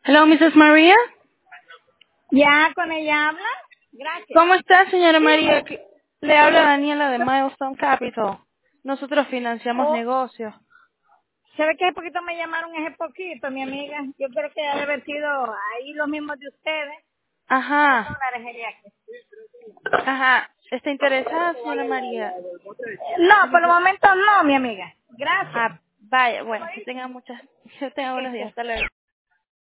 Hello, Mrs. María. Ya, con ella habla. Gracias. ¿Cómo está, señora Sí, María? Le habla Daniela de Milestone Capital. Nosotros financiamos oh, negocios. ¿sabe qué? Poquito me llamaron ese poquito, mi amiga. Yo creo que debe haber sido ahí los mismos de ustedes. ¿Cuántos Ajá, dólares sería aquí? ajá. ¿Está interesada, señora María? No, En por el inter- momento no, mi amiga. Gracias. Vaya, bueno, que tenga buenos días. Este, Hasta luego.